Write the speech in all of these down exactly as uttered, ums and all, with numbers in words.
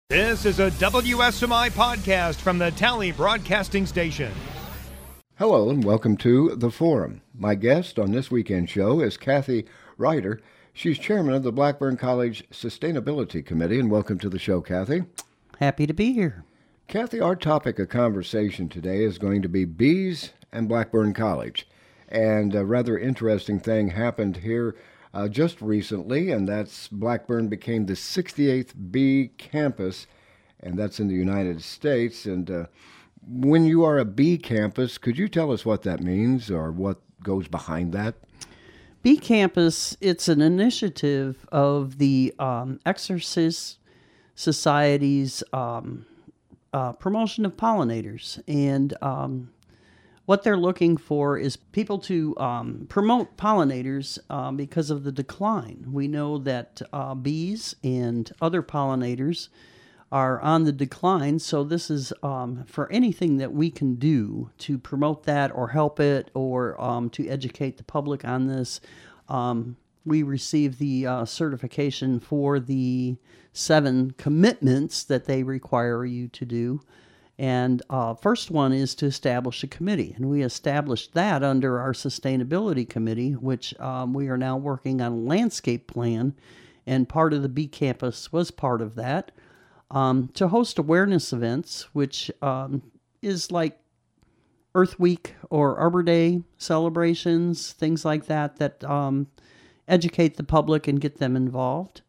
This is a W S M I podcast from the Tally Broadcasting Station. Hello and welcome to The Forum. My guest on this weekend show is Kathy Ryder. She's chairman of the Blackburn College Sustainability Committee, and welcome to the show, Kathy. Happy to be here. Kathy, our topic of conversation today is going to be bees and Blackburn College. And a rather interesting thing happened here uh, just recently, and that's Blackburn became the sixty-eighth bee campus, and that's in the United States. And uh, when you are a bee campus, could you tell us what that means or what goes behind that? Bee Campus, it's an initiative of the um, Exercise Society's um, uh, promotion of pollinators. And um, what they're looking for is people to um, promote pollinators um, because of the decline. We know that uh, bees and other pollinators are on the decline, so this is um, for anything that we can do to promote that or help it or um, to educate the public on this. Um, we received the uh, certification for the seven commitments that they require you to do. And uh, first one is to establish a committee. And we established that under our sustainability committee, which um, we are now working on a landscape plan. And part of the Bee Campus was part of that. Um, to host awareness events, which um, is like Earth Week or Arbor Day celebrations, things like that, that um, educate the public and get them involved.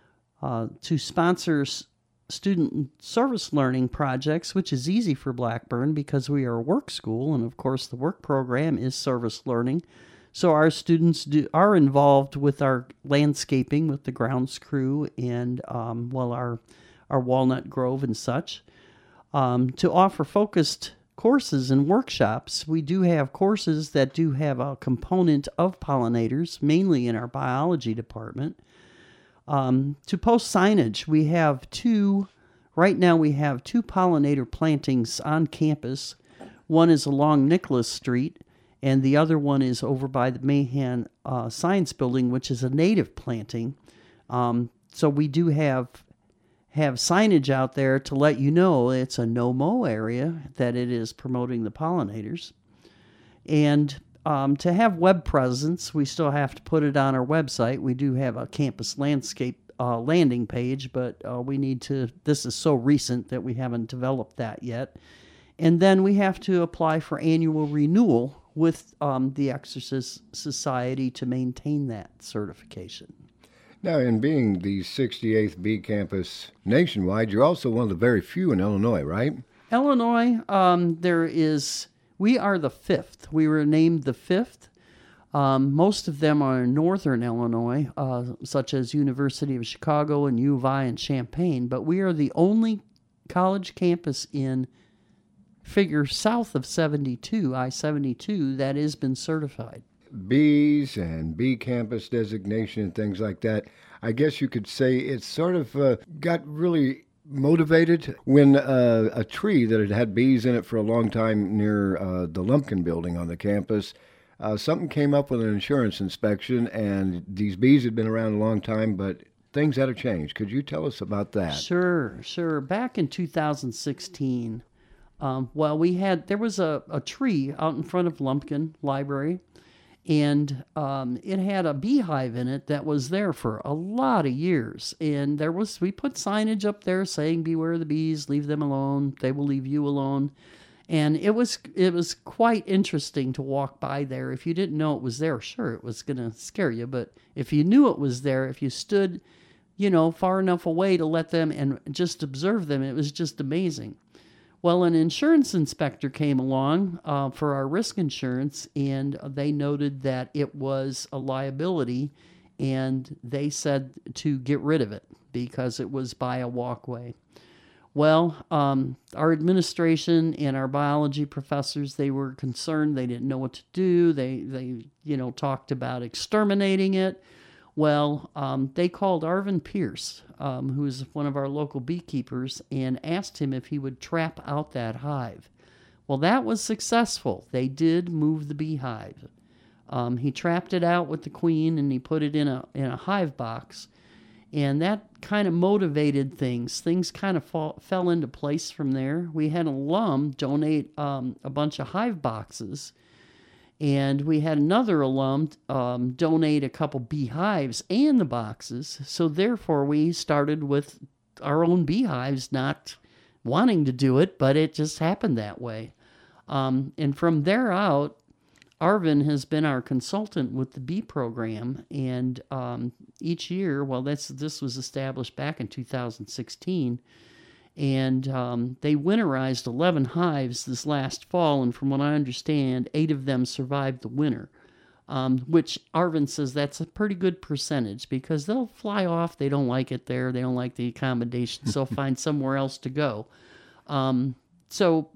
Uh, to sponsor s- student service learning projects, which is easy for Blackburn because we are a work school, and of course the work program is service learning. So our students do, are involved with our landscaping, with the grounds crew, and um, well, our our Walnut Grove and such. Um, to offer focused courses and workshops, we do have courses that do have a component of pollinators, mainly in our biology department. Um, to post signage, we have two, right now we have two pollinator plantings on campus. One is along Nicholas Street, and the other one is over by the Mahan uh, Science Building, which is a native planting. Um, so we do have have signage out there to let you know it's a no-mow area, that it is promoting the pollinators. And um, to have web presence, we still have to put it on our website. We do have a campus landscape uh, landing page, but uh, we need to, this is so recent that we haven't developed that yet. And then we have to apply for annual renewal with um, the Exercise Society to maintain that certification. Now, in being the sixty-eighth bee campus nationwide, you're also one of the very few in Illinois, right? Illinois, um, there is, we are the fifth. We were named the fifth. Um, most of them are in northern Illinois, uh, such as University of Chicago and U of I and Champaign, but we are the only college campus in figure south of seventy-two, I seventy-two, that has been certified. Bees and bee campus designation and things like that, I guess you could say it's sort of uh, got really motivated when uh, a tree that had had bees in it for a long time near uh, the Lumpkin building on the campus, uh, something came up with an insurance inspection, and these bees had been around a long time, but things had to change. Could you tell us about that? Sure, sure. Back in two thousand sixteen, um, well, we had, there was a, a tree out in front of Lumpkin Library, and um, it had a beehive in it that was there for a lot of years. And there was, we put signage up there saying, "Beware the bees, leave them alone. They will leave you alone." And it was it was quite interesting to walk by there. If you didn't know it was there, sure, it was going to scare you. But if you knew it was there, if you stood, you know, far enough away to let them and just observe them, it was just amazing. Well, an insurance inspector came along uh, for our risk insurance, and they noted that it was a liability, and they said to get rid of it because it was by a walkway. Well, um, our administration and our biology professors, they were concerned. They didn't know what to do. They, they you know, talked about exterminating it. Well, um, they called Arvin Pierce, um, who is one of our local beekeepers, and asked him if he would trap out that hive. Well, that was successful. They did move the beehive. Um, he trapped it out with the queen, and he put it in a in a hive box. And that kind of motivated things. Things kind of fall, fell into place from there. We had an alum donate um, a bunch of hive boxes. And we had another alum um, donate a couple beehives and the boxes. So therefore, we started with our own beehives, not wanting to do it, but it just happened that way. Um, and from there out, Arvin has been our consultant with the bee program, and um, each year, well, that's this was established back in two thousand sixteen, and um, they winterized eleven hives this last fall, and from what I understand, eight of them survived the winter, um, which Arvin says that's a pretty good percentage because they'll fly off. They don't like it there. They don't like the accommodations. They'll find somewhere else to go. Um, so,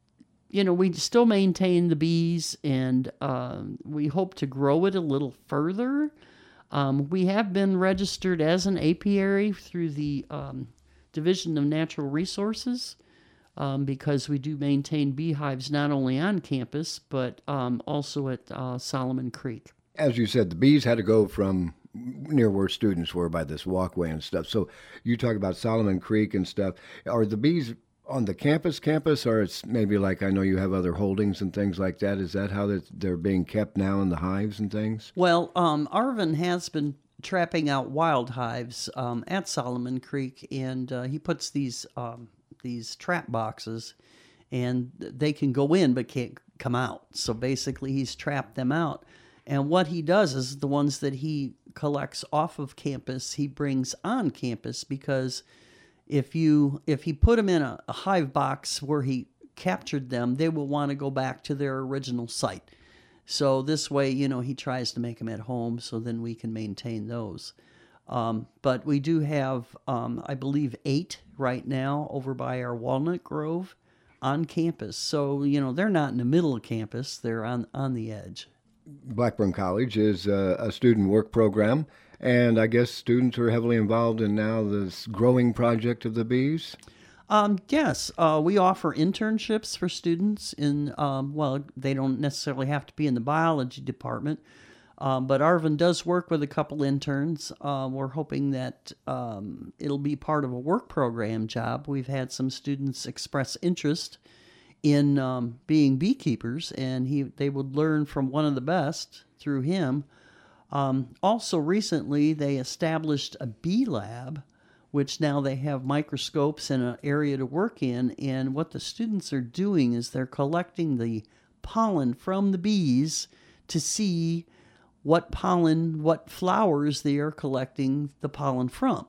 you know, we still maintain the bees, and uh, we hope to grow it a little further. Um, we have been registered as an apiary through the um, Division of Natural Resources um, because we do maintain beehives not only on campus, but um, also at uh, Solomon Creek. As you said, the bees had to go from near where students were by this walkway and stuff. So you talk about Solomon Creek and stuff. Are the bees on the campus campus, or it's maybe like, I know you have other holdings and things like that? Is that how they're being kept now in the hives and things? Well, um, Arvin has been trapping out wild hives um, at Solomon Creek, and uh, he puts these um, these trap boxes, and they can go in but can't come out. So basically, he's trapped them out. And what he does is the ones that he collects off of campus, he brings on campus, because if you if he put them in a, a hive box where he captured them, they will want to go back to their original site. So this way, you know, he tries to make them at home, so then we can maintain those. Um, but we do have, um, I believe, eight right now over by our Walnut Grove on campus. So, you know, they're not in the middle of campus. They're on, on the edge. Blackburn College is a, a student work program, and I guess students are heavily involved in now this growing project of the bees. Um, yes, uh, we offer internships for students in, um, well, they don't necessarily have to be in the biology department, um, but Arvin does work with a couple interns. Uh, we're hoping that um, it'll be part of a work program job. We've had some students express interest in um, being beekeepers, and he they would learn from one of the best through him. Um, also, recently, they established a bee lab, which now they have microscopes and an area to work in. And what the students are doing is they're collecting the pollen from the bees to see what pollen, what flowers they are collecting the pollen from.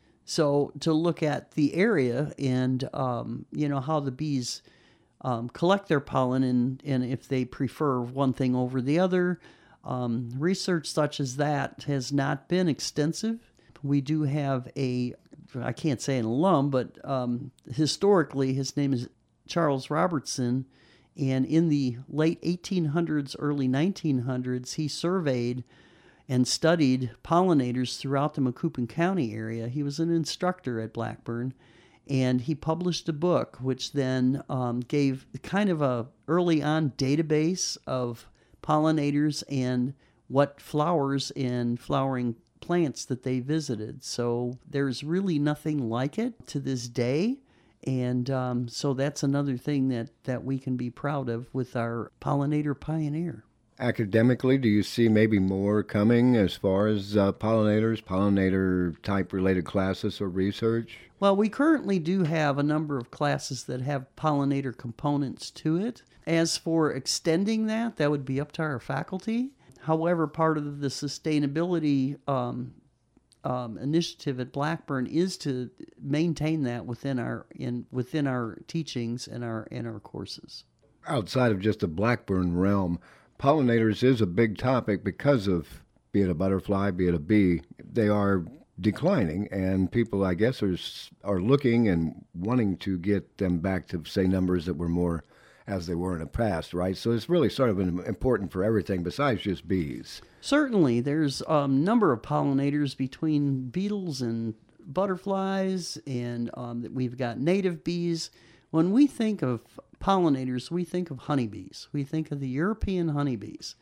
So to look at the area and, um, you know, how the bees um, collect their pollen, and, and if they prefer one thing over the other. Um, research such as that has not been extensive. We do have a I can't say an alum, but um, historically his name is Charles Robertson, and in the late eighteen hundreds, early nineteen hundreds, he surveyed and studied pollinators throughout the Macoupin County area. He was an instructor at Blackburn, and he published a book which then um, gave kind of a early on database of pollinators and what flowers and flowering plants that they visited. So there's really nothing like it to this day. And um, so that's another thing that, that we can be proud of with our Pollinator Pioneer. Academically, do you see maybe more coming as far as uh, pollinators, pollinator type related classes or research? Well, we currently do have a number of classes that have pollinator components to it. As for extending that, that would be up to our faculty. However, part of the sustainability um, um, initiative at Blackburn is to maintain that within our in within our teachings and our and our courses. Outside of just the Blackburn realm, pollinators is a big topic because of, be it a butterfly, be it a bee, they are declining, and people, I guess, are are looking and wanting to get them back to, say, numbers that were more as they were in the past, right? So it's really sort of important for everything besides just bees. Certainly. There's a number of pollinators between beetles and butterflies, and um, we've got native bees. When we think of pollinators, we think of honeybees. We think of the European honeybees.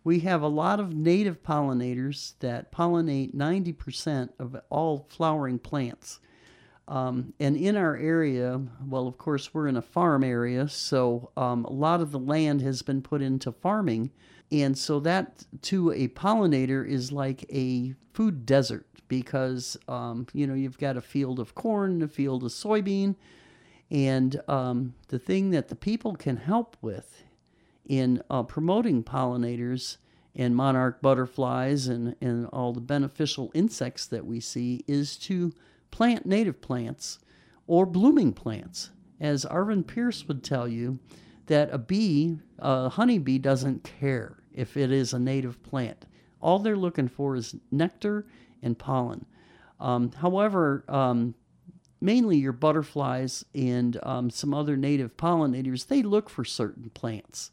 we have a lot of native pollinators that pollinate ninety percent of all flowering plants. Um, and in our area, well, of course, we're in a farm area, so um, a lot of the land has been put into farming. And so that, to a pollinator, is like a food desert because, um, you know, you've got a field of corn, a field of soybean. And um, the thing that the people can help with in uh, promoting pollinators and monarch butterflies and, and all the beneficial insects that we see is to plant native plants or blooming plants. As Arvin Pierce would tell you, that a bee, a honeybee, doesn't care if it is a native plant. All they're looking for is nectar and pollen. Um, however, um, mainly your butterflies and um, some other native pollinators, they look for certain plants.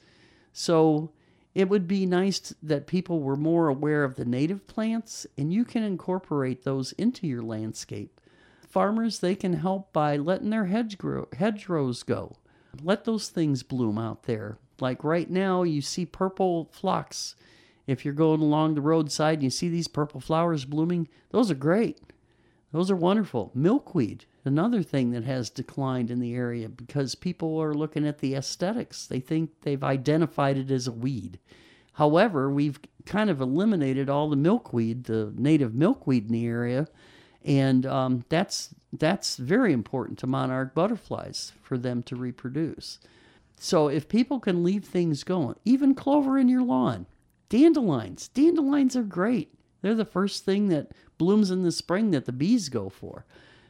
So it would be nice to, that people were more aware of the native plants, and you can incorporate those into your landscape. Farmers, they can help by letting their hedge grow, hedgerows go. Let those things bloom out there. Like right now, you see purple phlox. If you're going along the roadside and you see these purple flowers blooming, those are great. Those are wonderful. Milkweed, another thing that has declined in the area because people are looking at the aesthetics. They think they've identified it as a weed. However, we've kind of eliminated all the milkweed, the native milkweed in the area, and um, that's that's very important to monarch butterflies for them to reproduce. So if people can leave things going, even clover in your lawn, dandelions, dandelions are great. They're the first thing that blooms in the spring that the bees go for.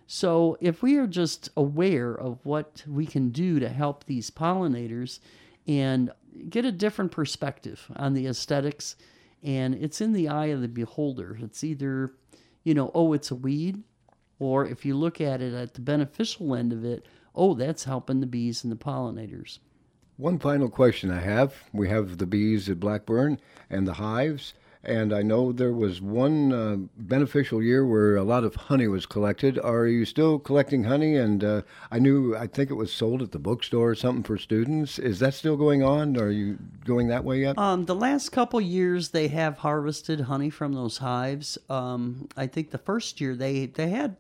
So if we are just aware of what we can do to help these pollinators and get a different perspective on the aesthetics, and it's in the eye of the beholder. It's either, you know, oh, it's a weed, or if you look at it at the beneficial end of it, oh, that's helping the bees and the pollinators. One final question I have. We have the bees at Blackburn and the hives, and I know there was one uh, beneficial year where a lot of honey was collected. Are you still collecting honey? And uh, I knew, I think it was sold at the bookstore or something for students. Is that still going on? Are you going that way yet? Um, the last couple years, they have harvested honey from those hives. Um, I think the first year they, they had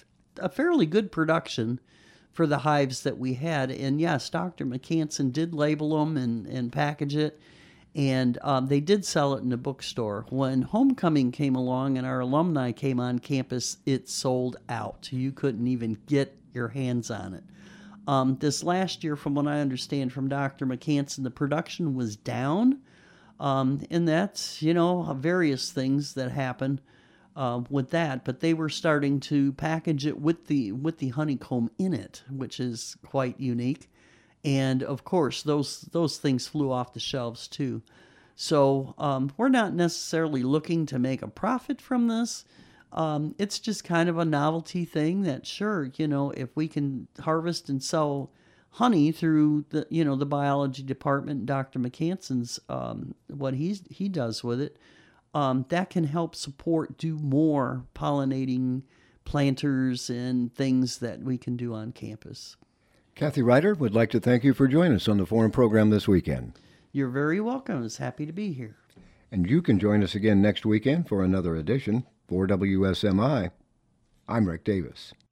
a fairly good production for the hives that we had. And yes, Doctor McCanson did label them and, and package it. And um, they did sell it in the bookstore. When homecoming came along and our alumni came on campus, it sold out. You couldn't even get your hands on it. Um, this last year, from what I understand from Doctor McCanson, the production was down. Um, and that's, you know, various things that happen uh, with that. But they were starting to package it with the with the honeycomb in it, which is quite unique. And of course, those those things flew off the shelves too. So um, we're not necessarily looking to make a profit from this. Um, it's just kind of a novelty thing that, sure, you know, if we can harvest and sell honey through the, you know, the biology department, Doctor McCanson's um, what he's he does with it, um, that can help support do more pollinating planters and things that we can do on campus. Kathy Ryder would like to thank you for joining us on the Forum program this weekend. You're very welcome. I was happy to be here. And you can join us again next weekend for another edition. For W S M I, I'm Rick Davis.